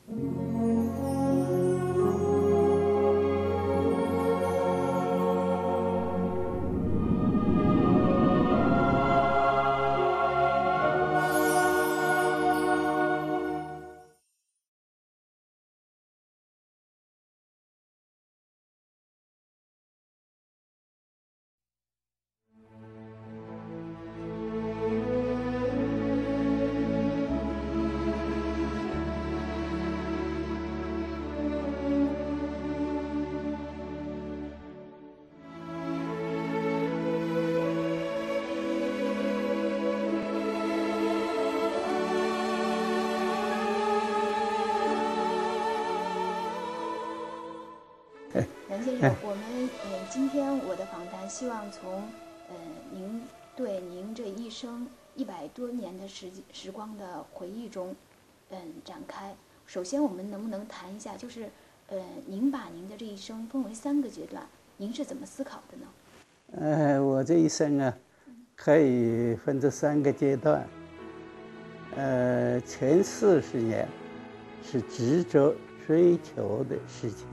梁先生，我们今天我的访谈希望从您对您这一生100多年的时光的回忆中展开。首先，我们能不能谈一下，就是您把您的这一生分为3个阶段，您是怎么思考的呢？我这一生啊，可以分这3个阶段。前40年是执着追求的事情。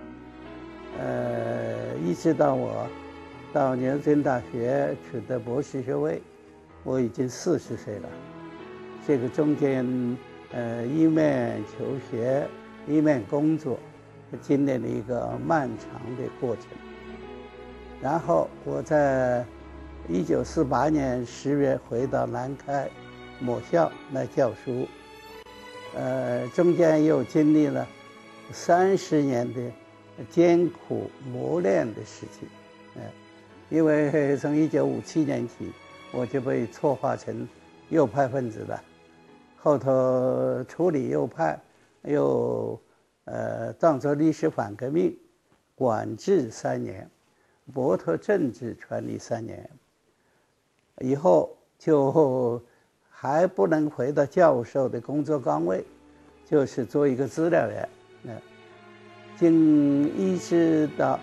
一直到我到牛津大学取得博士学位，我已经40岁了。这个中间，一面求学，一面工作，经历了一个漫长的过程。然后我在1948年10月回到南开某校来教书，中间又经历了30年的艰苦磨练的事情，因为从1957年起，我就被错划成右派分子了。后头处理右派，又当作历史反革命，管制3年，剥夺政治权利3年，以后就还不能回到教授的工作岗位，就是做一个资料员。一直到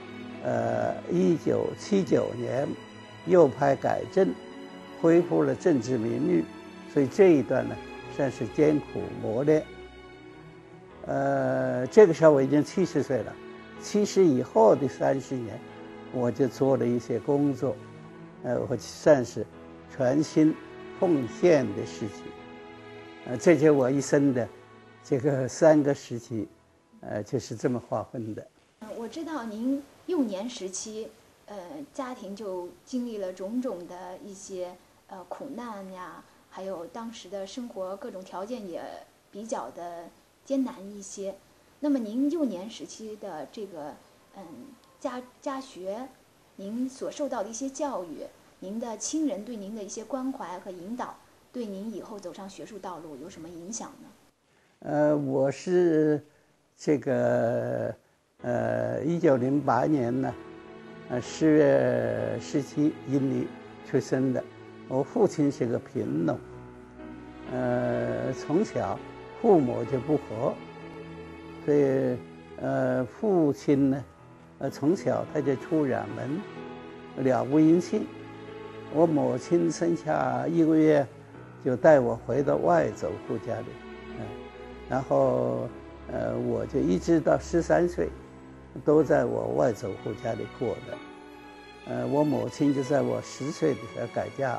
1979年，右派改正，恢复了政治名誉，所以这一段呢算是艰苦磨练。这个时候我已经70岁了，70以后的30年，我就做了一些工作，我算是全心奉献的事情。这就是我一生的这个3个时期。就是这么划分的。 我知道您幼年时期，家庭就经历了种种的一些苦难呀，还有当时的生活各种条件也比较的艰难一些。那么您幼年时期的这个家学，您所受到的一些教育，您的亲人对您的一些关怀和引导，对您以后走上学术道路有什么影响呢？我是这个1908年呢10月17阴历出生的。我父亲是个贫农，从小父母就不和，所以父亲呢从小他就出远门，了无音信。我母亲生下1个月就带我回到外祖父家里，然后我就一直到13岁都在我外祖父家里过的。我母亲就在我10岁的时候改嫁。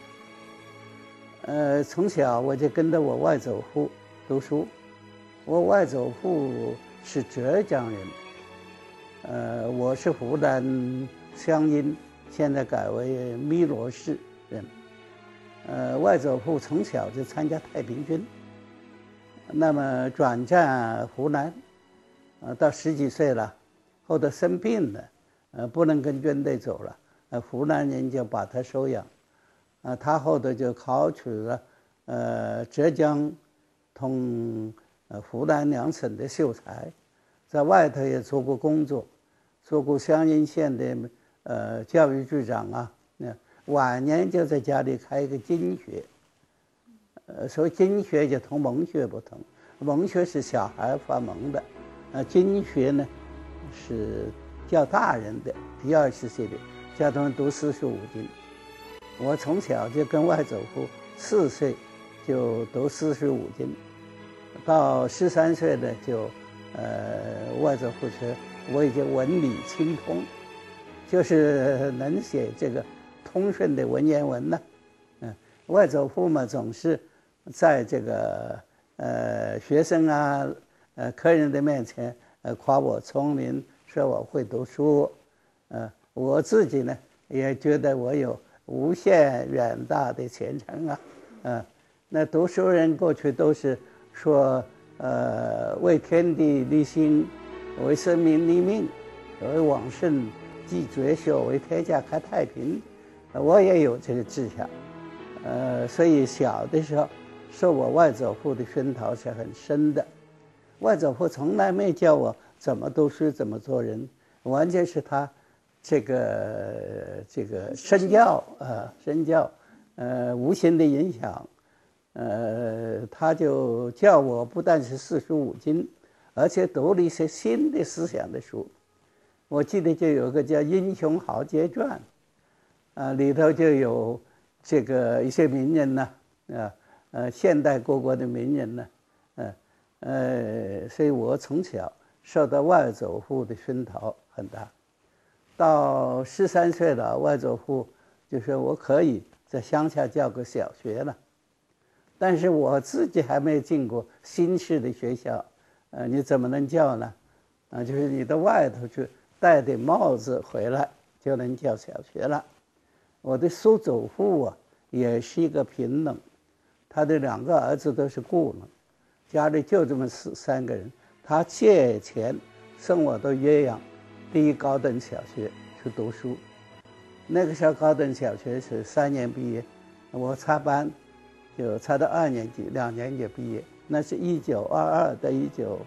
从小我就跟着我外祖父读书。我外祖父是浙江人，我是湖南湘阴，现在改为汨罗市人。外祖父从小就参加太平军，那么转战湖南，到10几岁了，后头生病了，不能跟军队走了，湖南人就把他收养，他后头就考取了浙江同湖南2省的秀才，在外头也做过工作，做过湘阴县的教育局长啊，晚年就在家里开一个经学。所以经学就同蒙学不同，蒙学是小孩发蒙的，经学呢是教大人的，比20岁的，教他们读45经。我从小就跟外祖父4岁就读45经， 到13岁呢，就外祖父说我已经文理清通，就是能写这个通顺的文言文了。外祖父嘛，总是在这个学生啊、客人的面前夸我聪明，说我会读书。我自己呢也觉得我有无限远大的前程啊。那读书人过去都是说为天地立心，为生民立命，为往圣继绝学，为天下开太平。我也有这个志向。所以小的时候受我外祖父的熏陶是很深的。外祖父从来没教我怎么读书怎么做人，完全是他这个身教无形的影响。他就教我不但是四书五经，而且读了一些新的思想的书。我记得就有个叫《英雄豪杰传》，里头就有这个一些名人呢，现代各国的名人呢，所以我从小受到外祖父的熏陶很大。到13岁了，外祖父就说我可以在乡下教个小学了，但是我自己还没进过新式的学校，你怎么能教呢？就是你到外头去戴顶帽子回来就能教小学了。我的叔祖父也是一个贫农，他的2个儿子都是雇农，家里就这么3个人，他借钱送我到岳阳第一高等小学去读书。那个时候高等小学是3年毕业，我插班就插到2年级，2年就毕业。那是1922到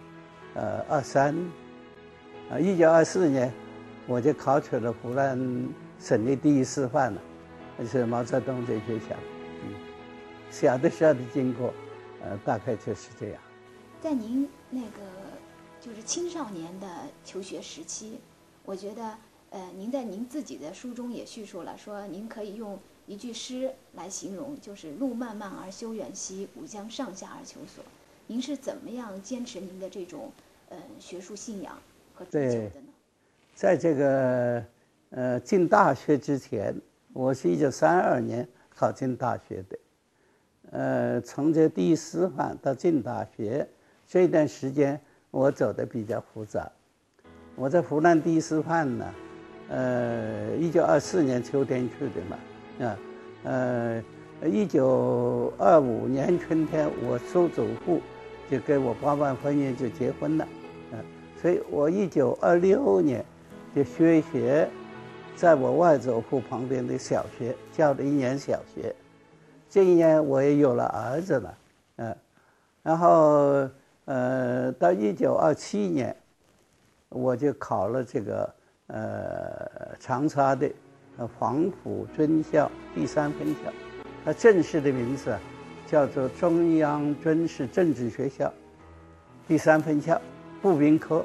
1923。1924年我就考取了湖南省的第1师范了，是毛泽东这学校。小的时候的经过，大概就是这样。 在您那个就是青少年的求学时期，我觉得您在您自己的书中也叙述了，说您可以用一句诗来形容，就是路漫漫而修远兮，吾将上下而求索。您是怎么样坚持您的这种学术信仰和追求的呢？ 在这个进大学之前，我是1932年考进大学的。从这第1师范到进大学这段时间，我走得比较复杂。我在湖南第1师范呢，1924年秋天去的嘛，1925年春天，我叔祖父就给我包办婚姻就结婚了，所以我1926年就学在我外祖父旁边的小学教了1年小学。这1年我也有了儿子了，然后到1927年，我就考了这个长沙的黄埔军校第3分校，它正式的名字叫做中央军事政治学校第3分校步兵科。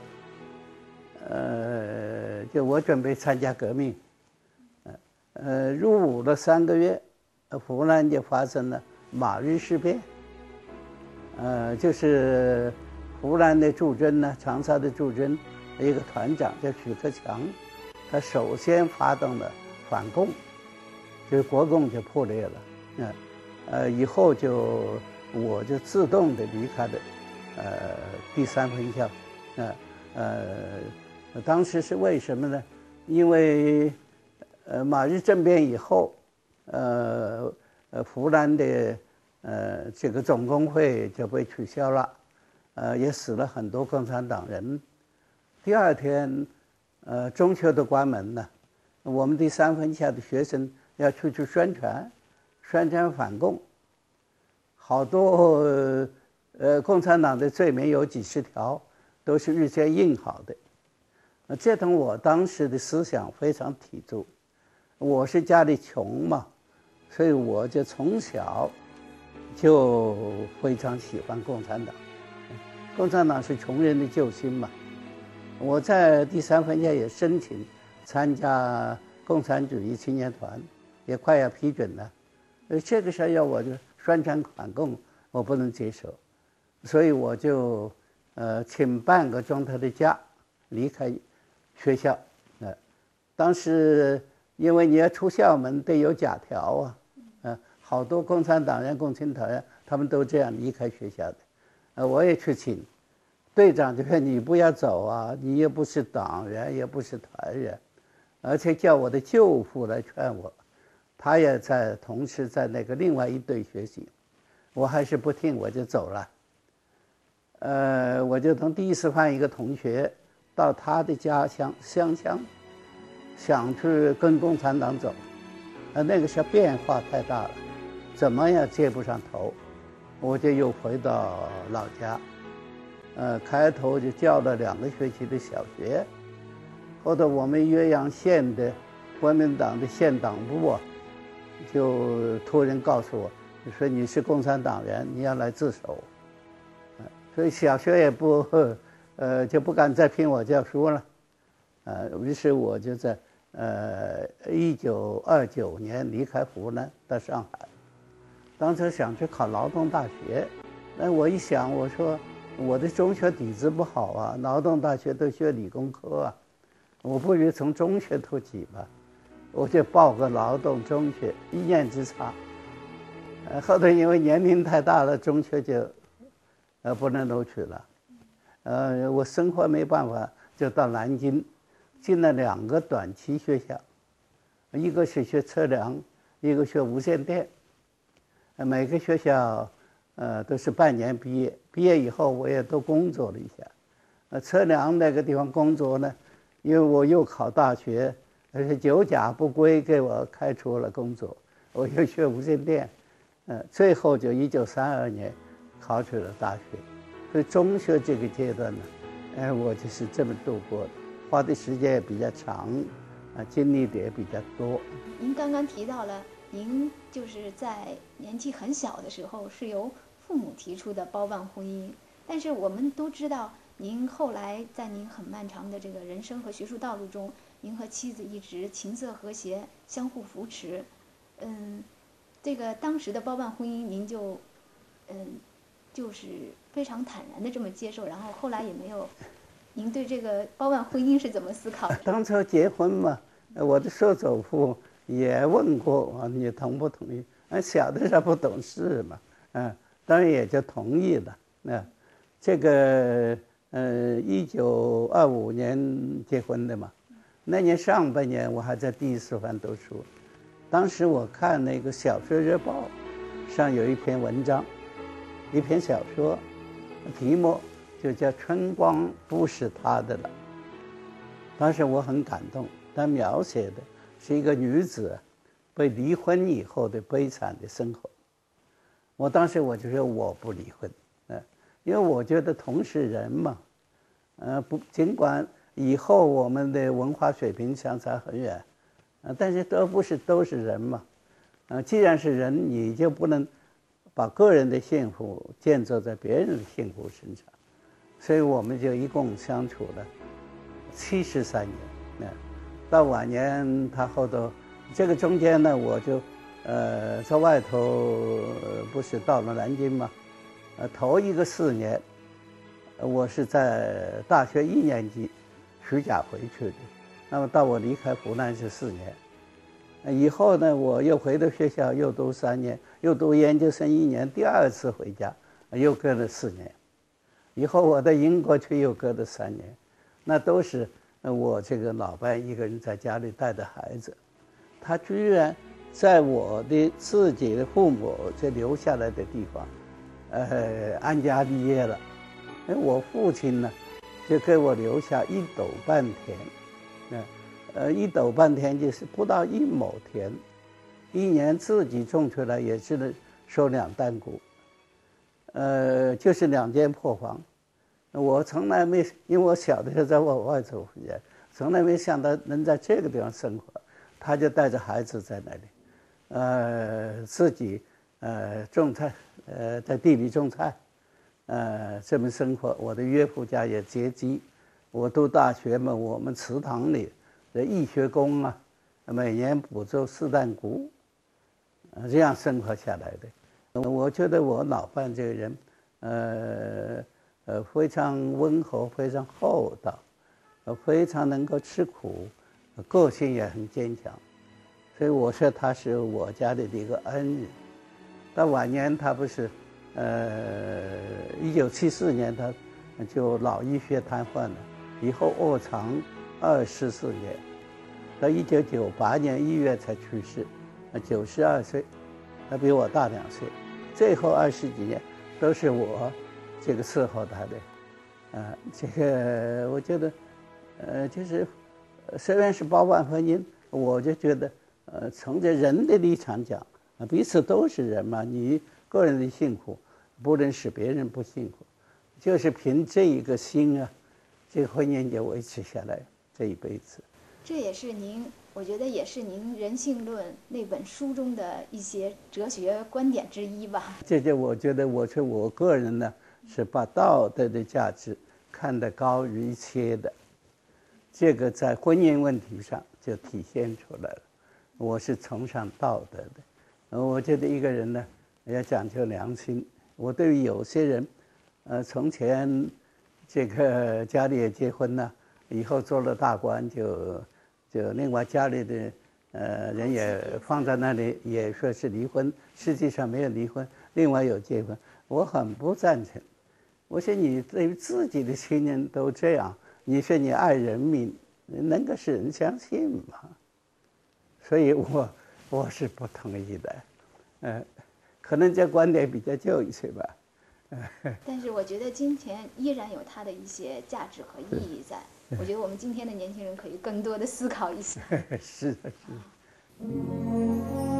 就我准备参加革命，入伍了3个月。湖南就发生了马日事变，就是湖南的驻军呢，长沙的驻军一个团长叫许克强，他首先发动了反共，就是国共就破裂了，以后我就自动的离开了第3分校，当时是为什么呢？因为马日政变以后。湖南的这个总工会就被取消了，也死了很多共产党人。第2天，中学都关门了，我们第3分校的学生要出去宣传反共，好多共产党的罪名有几10条，都是预先印好的。这同我当时的思想非常抵触。我是家里穷嘛。所以我就从小就非常喜欢共产党，共产党是穷人的救星嘛。我在第3分校也申请参加共产主义青年团，也快要批准了。这个时候要我就宣传反共，我不能接受。 所以我就请半个钟头的假离开学校。当时因为你要出校门得有假条啊，好多共产党员、共青团员他们都这样离开学校的。我也去请队长，就说你不要走啊，你又不是党员，也不是团员，而且叫我的舅父来劝我，他也同时在那个另外一队学习，我还是不听，我就走了。我就从第一师范一个同学到他的家乡湘乡，想去跟共产党走，那个时候变化太大了，怎么也接不上头，我就又回到老家。开头就教了2个学期的小学，后头我们岳阳县的国民党的县党部啊，就托人告诉我，说你是共产党员，你要来自首。所以小学也就不敢再聘我教书了。于是我就在1929年离开湖南到上海，当时想去考劳动大学，那我一想，我说我的中学底子不好啊，劳动大学都学理工科啊，我不如从中学突起吧，我就报个劳动中学，1年之差。后头因为年龄太大了，中学就不能录取了。我生活没办法，就到南京进了2个短期学校，一个是学测量，一个学无线电。每个学校都是半年毕业，毕业以后我也都工作了一下。测量那个地方工作呢，因为我又考大学，而且9甲不归，给我开除了工作。我又学无线电，最后就1932年考取了大学。所以中学这个阶段呢，我就是这么度过的，花的时间也比较长，经历的也比较多。 您刚刚提到了，您就是在年纪很小的时候是由父母提出的包办婚姻，但是我们都知道，您后来在您很漫长的这个人生和学术道路中，您和妻子一直琴瑟和谐，相互扶持。这个当时的包办婚姻，您就是非常坦然的这么接受，然后后来也没有。您对这个包办婚姻是怎么思考的？ 当初结婚嘛，我的曽祖父也问过我，你同不同意？小的时候不懂事嘛，当然也就同意了。这个1925年结婚的嘛，那年上半年我还在第一师范读书，当时我看那个《小说日报》上有一篇文章，一篇小说，题目就叫《春光不是他的了》。当时我很感动，他描写的是一个女子被离婚以后的悲惨的生活。我当时我就说我不离婚，因为我觉得同是人嘛，尽管以后我们的文化水平相差很远，但是都是人嘛，既然是人，你就不能把个人的幸福建筑在别人的幸福身上，所以我们就一共相处了73年。到晚年他后头，这个中间呢，我就在外头不是到了南京嘛，头一个4年，我是在大学1年级暑假回去的，那么到我离开湖南是4年。以后呢，我又回到学校，又读3年，又读研究生1年，第2次回家，又隔了4年。以后我到英国去，又隔了3年，那都是我这个老伴一个人在家里带的孩子。他居然在我的自己的父母这留下来的地方，安家立业了。我父亲呢，就给我留下1斗半田，1斗半田就是不到1亩田，1年自己种出来也只能收2担谷，就是2间破房。我从来没，因为我小的时候在我外祖父家，从来没想到能在这个地方生活。他就带着孩子在那里，自己种菜，在地里种菜，这么生活。我的岳父家也接济。我读大学嘛，我们祠堂里的义学工啊，每年补助4担谷，这样生活下来的。我觉得我老伴这个人， 非常温和，非常厚道，非常能够吃苦，个性也很坚强，所以我说他是我家里的一个恩人。到晚年他不是，1974年他就脑溢血瘫痪了，以后卧床24年，到1998年1月才去世，92岁，他比我大2岁，最后20几年都是我这个伺候他的，这个我觉得，就是虽然是包办婚姻，我就觉得，从这人的立场讲，彼此都是人嘛，你个人的幸福不能使别人不幸福，就是凭这一个心啊，这个婚姻就维持下来这一辈子。 这也是您，我觉得也是您《人性论》那本书中的一些哲学观点之一吧。 这就我觉得，我个人呢，是把道德的价值看得高于一切的，这个在婚姻问题上就体现出来了。我是崇尚道德的，我觉得一个人呢要讲究良心。我对于有些人，从前这个家里也结婚了，以后做了大官就另外家里的人也放在那里，也说是离婚，实际上没有离婚，另外有结婚，我很不赞成。我说你对于自己的亲人都这样，你说你爱人民，能够使人相信吗？所以我是不同意的，可能这观点比较旧一些吧。 但是我觉得今天依然有它的一些价值和意义在。我觉得我们今天的年轻人可以更多的思考一下。 是的，是的。